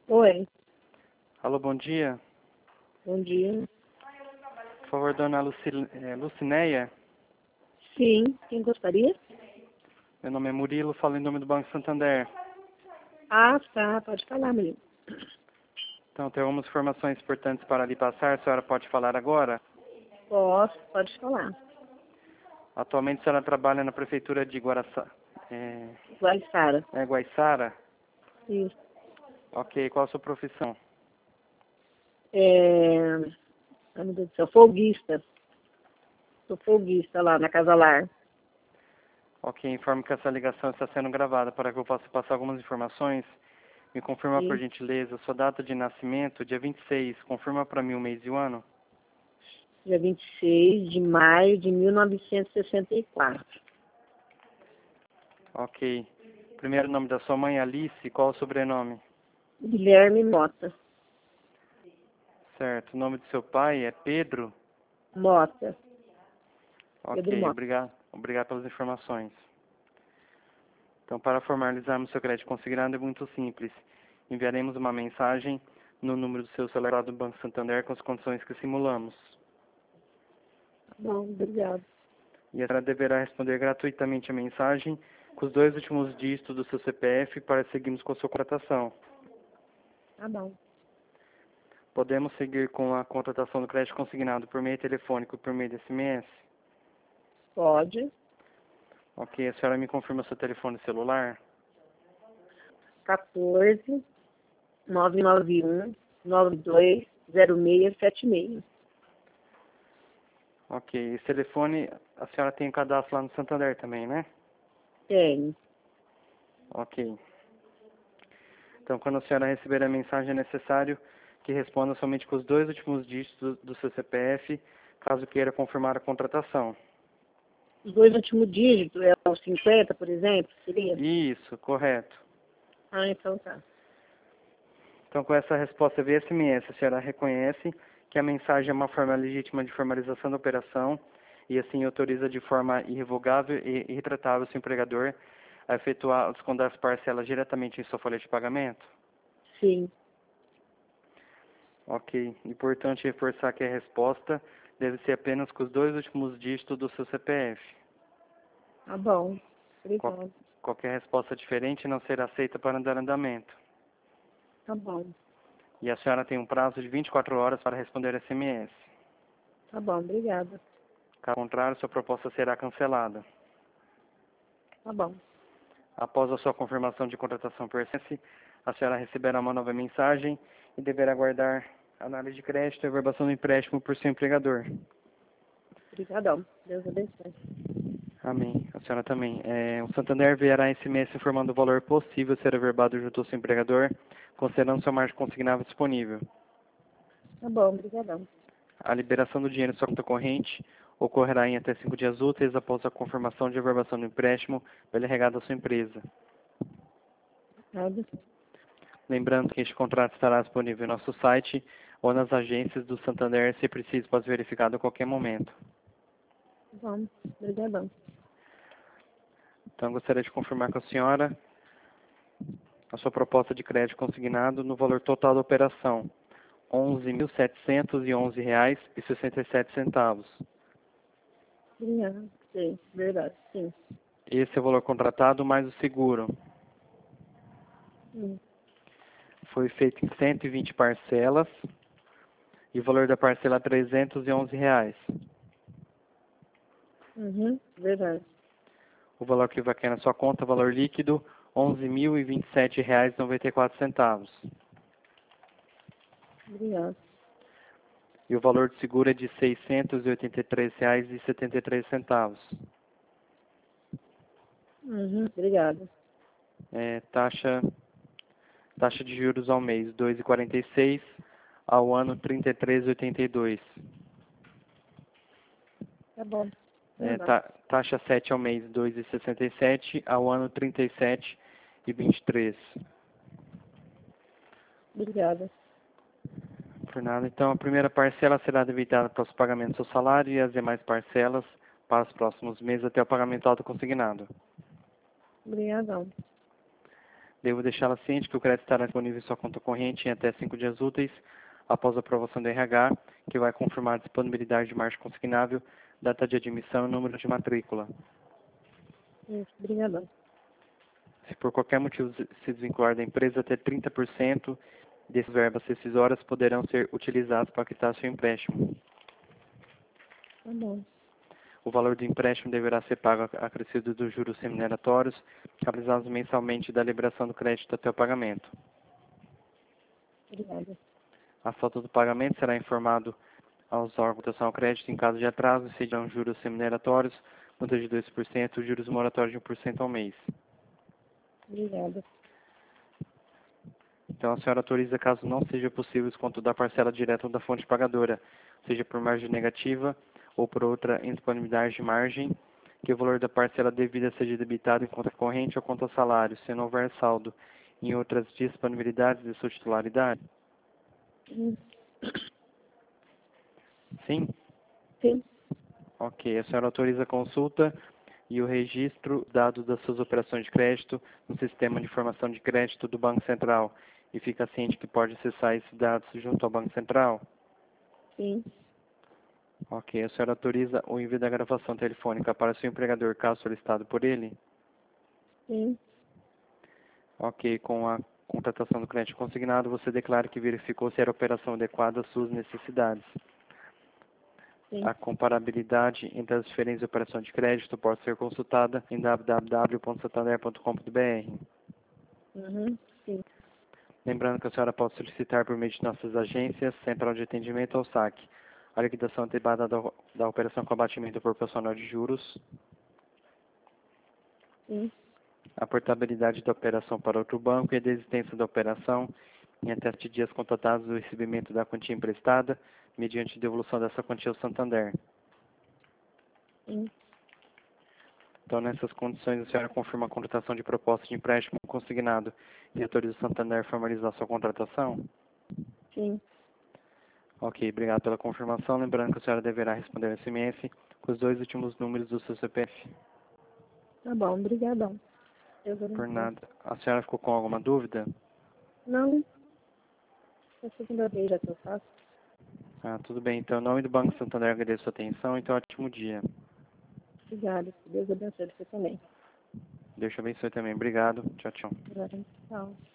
Oi, Alô, bom dia. bom dia. Por favor, dona Lucinéia. Sim, quem gostaria? Meu nome é Murilo, falo em nome do Banco Santander. Ah, tá, pode falar, menino. Então, tem algumas informações importantes para lhe passar. A senhora pode falar agora? Posso, pode falar. Atualmente, a senhora trabalha na Prefeitura de Vai, Sara. Guaiçara? Isso. Ok, qual a sua profissão? Ai, meu Deus do céu, folguista. Sou folguista lá na Casa Lar. Ok, informo que essa ligação está sendo gravada. Para que eu possa passar algumas informações, me confirma, por Sim. gentileza, sua data de nascimento, dia 26. Confirma para mim o mês e o ano. Dia 26 de maio de 1964. Ok. Primeiro nome da sua mãe, Alice. Qual o sobrenome? Guilherme Mota. Certo. O nome do seu pai é Pedro? Mota. Pedro Ok, Mota. obrigado. Obrigado pelas informações. Então, para formalizarmos seu crédito consignado é muito simples. Enviaremos uma mensagem no número do seu celular do Banco Santander com as condições que simulamos. Bom, obrigado. E a senhora deverá responder gratuitamente a mensagem com os 2 últimos dígitos do seu CPF para seguirmos com a sua contratação. Tá bom. Podemos seguir com a contratação do crédito consignado por meio telefônico e por meio de SMS? Pode. Ok, a senhora me confirma seu telefone celular? 14 991 92 0676. Ok, esse telefone a senhora tem cadastro lá no Santander também, né? Tenho. Ok. Então, quando a senhora receber a mensagem, é necessário que responda somente com os 2 últimos dígitos do seu CPF, caso queira confirmar a contratação. Os dois últimos dígitos é o 50, por exemplo, seria? Isso, correto. Ah, então tá. Então, com essa resposta via SMS, a senhora reconhece que a mensagem é uma forma legítima de formalização da operação e, assim, autoriza de forma irrevogável e irretratável seu empregador a efetuar o desconto das parcelas diretamente em sua folha de pagamento? Sim. Ok. Importante reforçar que a resposta deve ser apenas com os 2 últimos dígitos do seu CPF. Tá bom. Qual- Obrigado. Qualquer resposta diferente não será aceita para dar andamento. Tá bom. E a senhora tem um prazo de 24 horas para responder SMS. Tá bom, obrigada. Caso contrário, sua proposta será cancelada. Tá bom. Após a sua confirmação de contratação por SMS, a senhora receberá uma nova mensagem e deverá aguardar análise de crédito e averbação do empréstimo por seu empregador. Obrigadão. Deus abençoe. Amém. A senhora também. O Santander enviará SMS informando o valor possível a ser averbado junto ao seu empregador, considerando sua margem consignável disponível. Tá bom, obrigadão. A liberação do dinheiro em sua conta corrente ocorrerá em até 5 dias úteis após a confirmação de averbação do empréstimo pela regada da sua empresa. Nada. Lembrando que este contrato estará disponível em nosso site ou nas agências do Santander, se preciso, pode ser verificado a qualquer momento. Tá bom. Obrigadão. Então, gostaria de confirmar com a senhora a sua proposta de crédito consignado no valor total da operação, R$ 11.711,67. Obrigada. Sim, verdade. Sim. Esse é o valor contratado mais o seguro. Hum. Foi feito em 120 parcelas e o valor da parcela é R$ 311. Uhum. Verdade. O valor que vai cair na sua conta, valor líquido, R$ 11.027,94. Obrigada. E o valor de seguro é de R$ 683,73. Uhum. Obrigada. Taxa de juros ao mês, 2,46, ao ano 33,82. Tá bom. Verdade. Taxa 7 ao mês, 2,67, ao ano 37,23. Obrigada. Por nada. Então, a primeira parcela será debitada para os pagamentos do seu salário e as demais parcelas para os próximos meses até o pagamento autoconsignado. Obrigadão. Devo deixá-la ciente que o crédito estará disponível em sua conta corrente em até 5 dias úteis após a aprovação do RH, que vai confirmar a disponibilidade de margem consignável, data de admissão e número de matrícula. Isso, obrigadão. Se por qualquer motivo se desvincular da empresa, até 30% desses verbas rescisórias poderão ser utilizados para quitar seu empréstimo. Tá bom. O valor do empréstimo deverá ser pago acrescido dos juros remuneratórios, realizados mensalmente da liberação do crédito até o pagamento. Obrigada. A falta do pagamento será informado aos órgãos de proteção ao crédito em caso de atraso, serão juros remuneratórios, multa de 2% e juros moratórios de 1% ao mês. Obrigada. Então, a senhora autoriza, caso não seja possível o desconto da parcela direta da fonte pagadora, seja por margem negativa ou por outra indisponibilidade de margem, que o valor da parcela devida seja debitado em conta corrente ou conta salário, se não houver saldo em outras disponibilidades de sua titularidade? Hum, Sim? Sim. Ok. A senhora autoriza a consulta e o registro dados das suas operações de crédito no sistema de informação de crédito do Banco Central e fica ciente que pode acessar esses dados junto ao Banco Central? Sim. Ok. A senhora autoriza o envio da gravação telefônica para seu empregador, caso solicitado por ele? Sim. Ok. Com a contratação do crédito consignado, você declara que verificou se era a operação adequada às suas necessidades. Sim. A comparabilidade entre as diferentes operações de crédito pode ser consultada em www.santander.com.br. Sim. Lembrando que a senhora pode solicitar por meio de nossas agências, Central de Atendimento ou SAC, a liquidação antecipada da operação com abatimento proporcional de juros, Sim. a portabilidade da operação para outro banco e a desistência da operação em até 7 dias constatados do recebimento da quantia emprestada, mediante devolução dessa quantia ao Santander. Sim. Então, nessas condições, a senhora confirma a contratação de proposta de empréstimo consignado e autoriza o Santander a formalizar sua contratação? Sim. Ok, obrigado pela confirmação. Lembrando que a senhora deverá responder ao SMS com os 2 últimos números do seu CPF. Tá bom, obrigadão. Eu vou Por limpar. nada. A senhora ficou com alguma dúvida? Não, é a segunda vez já que eu faço. Ah, tudo bem. Então, em nome do Banco Santander, agradeço a sua atenção. Então, ótimo dia. Obrigada. Que Deus abençoe você também. Deus te abençoe também. Obrigado. Tchau, tchau. Obrigada. Tchau.